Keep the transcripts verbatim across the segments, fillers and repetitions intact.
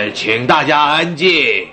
呃，请大家安静。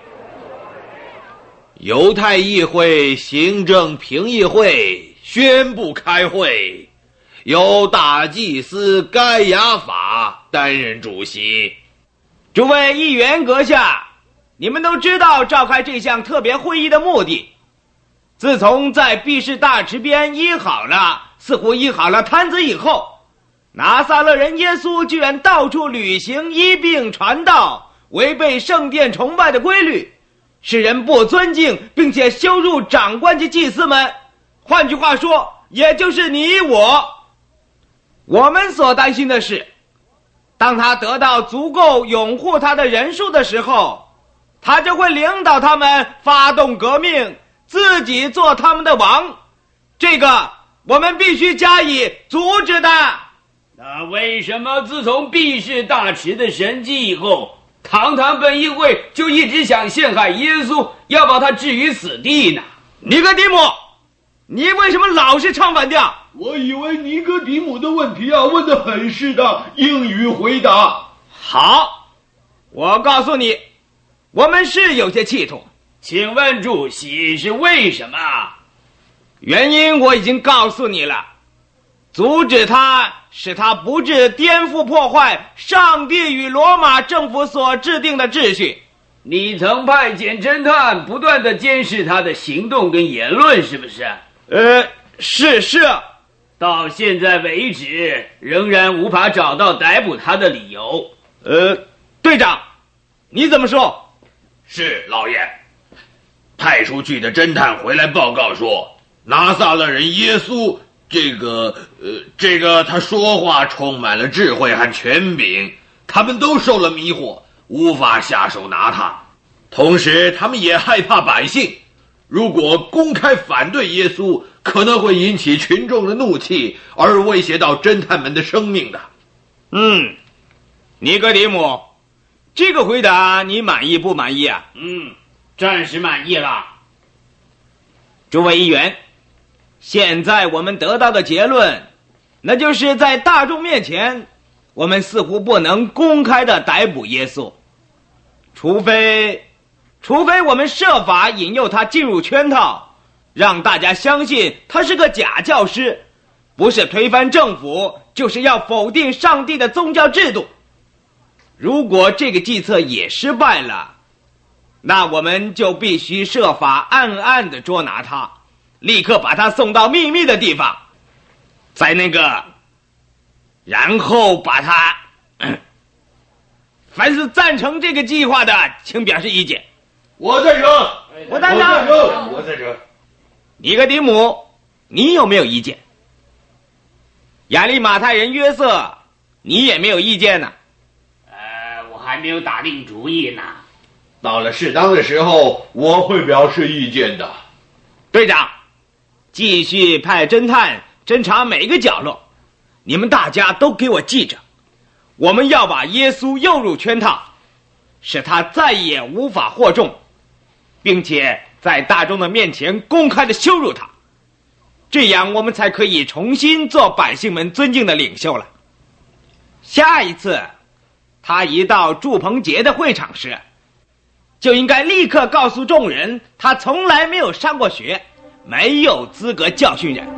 犹太议会行政评议会宣布开会，由大祭司该亚法担任主席。 诸位议员阁下，你们都知道召开这项特别会议的目的。自从在毕士大池边医好了，似乎医好了瘫子以后，拿撒勒人耶稣居然到处旅行医病传道，违背圣殿崇拜的规律，使人不尊敬并且羞辱长官及祭司们。换句话说，也就是你我。我们所担心的是，当他得到足够拥护他的人数的时候，他就会领导他们发动革命，自己做他们的王。这个我们必须加以阻止的。 那为什么自从毕士大池的神迹以后，堂堂本议会就一直想陷害耶稣，要把他置于死地呢？ 尼哥底母，你为什么老是唱反调？ 我以为尼哥底母的问题啊问得很适当，应予回答。 好，我告诉你，我们是有些企图。 请问主席是为什么？ 原因我已经告诉你了，阻止他，使他不致颠覆破坏上帝与罗马政府所制定的秩序。 你曾派遣侦探不断地监视他的行动跟言论，是不是？ 呃，是是。 到现在为止，仍然无法找到逮捕他的理由。 呃，队长，你怎么说？ 是老爷。派出去的侦探回来报告说，拿撒勒人耶稣这个呃这个他说话充满了智慧和权柄，他们都受了迷惑，无法下手拿他。同时他们也害怕百姓，如果公开反对耶稣，可能会引起群众的怒气，而威胁到侦探们的生命的。 嗯，尼哥底母，这个回答你满意不满意啊？ 嗯，暂时满意了。 诸位议员，现在我们得到的结论，那就是在大众面前，我们似乎不能公开的逮捕耶稣，除非除非我们设法引诱他进入圈套，让大家相信他是个假教师，不是推翻政府，就是要否定上帝的宗教制度。如果这个计策也失败了，那我们就必须设法暗暗地捉拿他，立刻把他送到秘密的地方，在那个然后把他、嗯、凡是赞成这个计划的请表示意见。 我赞成， 我赞成， 我赞成。 尼哥底母，你有没有意见？亚利马太人约瑟，你也没有意见呢？ 呃，我还没有打定主意呢。 到了适当的时候，我会表示意见的。 队长，继续派侦探侦查每个角落，你们大家都给我记着，我们要把耶稣诱入圈套，使他再也无法获众，并且在大众的面前公开的羞辱他，这样我们才可以重新做百姓们尊敬的领袖了。下一次他一到祝棚节的会场时，就应该立刻告诉众人，他从来没有上过学，没有资格教训人。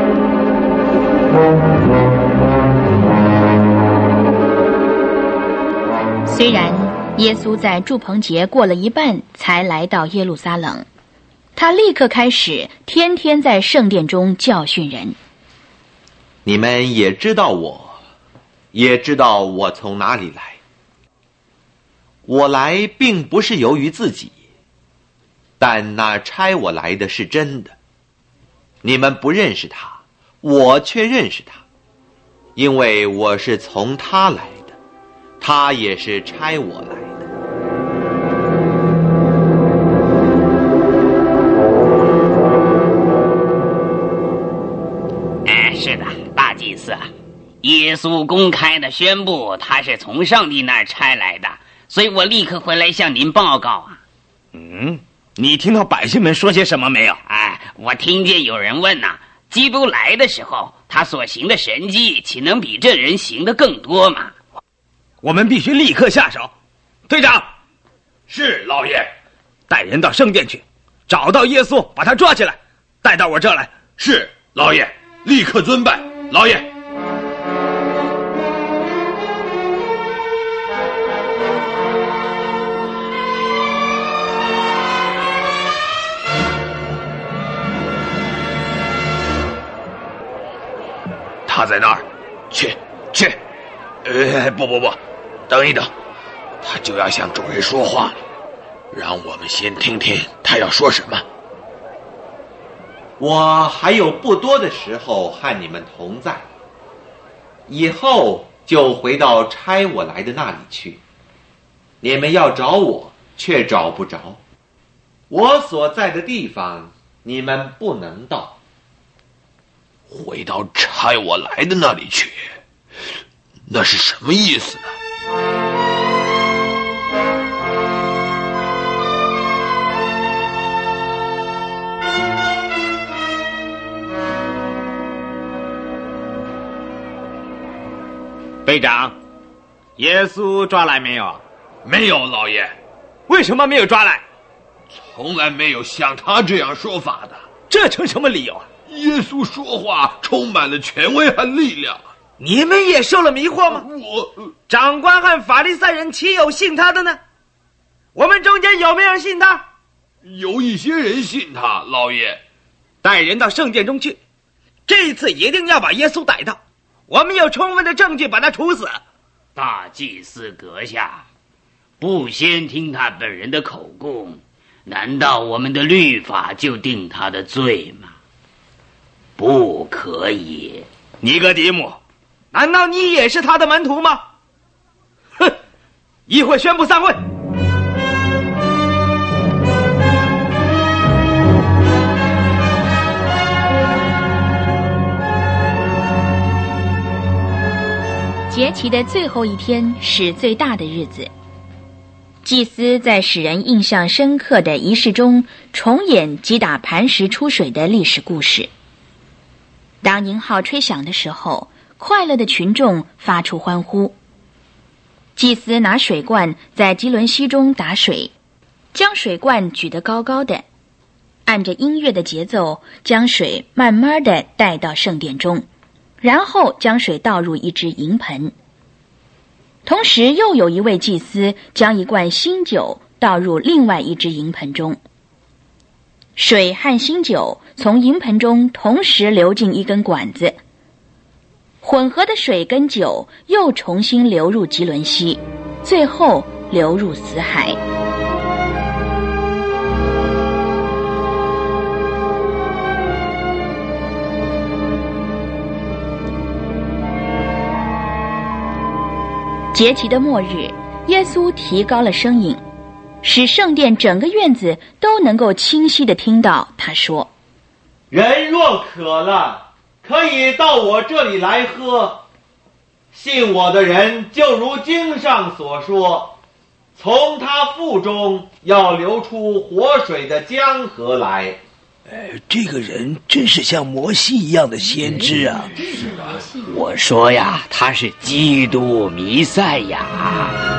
虽然耶稣在祝棚节过了一半才来到耶路撒冷，他立刻开始天天在圣殿中教训人。 你们也知道我，也知道我从哪里来。我来并不是由于自己，但那差我来的是真的。你们不认识他，我却认识他，因为我是从他来的，他也是差我来的。 哎，是的，大祭司，耶稣公开的宣布他是从上帝那儿差来的，所以我立刻回来向您报告啊。 嗯，你听到百姓们说些什么没有？ 哎，我听见有人问呐、啊，基督来的时候，他所行的神迹，岂能比这人行的更多吗？ 我们必须立刻下手。队长， 是，老爷。 带人到圣殿去，找到耶稣，把他抓起来，带到我这儿来。 是，老爷，立刻遵办，老爷。他在那儿，去，去。呃，不不不，等一等，他就要向众人说话了，让我们先听听他要说什么。 我还有不多的时候和你们同在，以后就回到差我来的那里去。你们要找我，却找不着。我所在的地方，你们不能到。 回到差我来的那里去，那是什么意思呢？ 队长，耶稣抓来没有？ 没有，老爷。 为什么没有抓来？ 从来没有像他这样说法的。 这成什么理由啊？ 耶稣说话充满了权威和力量。 你们也受了迷惑吗？ 我长官和法利赛人岂有信他的呢？我们中间有没有人信他？ 有一些人信他，老爷。 带人到圣殿中去，这一次一定要把耶稣逮到，我们有充分的证据把他处死。 大祭司阁下，不先听他本人的口供，难道我们的律法就定他的罪吗？不可以。 尼哥底母，难道你也是他的门徒吗？哼！议会宣布散会。 节期的最后一天是最大的日子。祭司在使人印象深刻的仪式中重演击打磐石出水的历史故事。当银号吹响的时候，快乐的群众发出欢呼。祭司拿水罐在基伦溪中打水，将水罐举得高高的，按着音乐的节奏将水慢慢地带到圣殿中，然后将水倒入一只银盆。同时又有一位祭司将一罐新酒倒入另外一只银盆中。水和新酒从银盆中同时流进一根管子，混合的水跟酒又重新流入基伦溪，最后流入死海。节期的末日，耶稣提高了声音，使圣殿整个院子都能够清晰地听到他说： 人若渴了，可以到我这里来喝。信我的人，就如经上所说，从他腹中要流出活水的江河来。 哎，这个人真是像摩西一样的先知啊！ 我说呀，他是基督弥赛亚。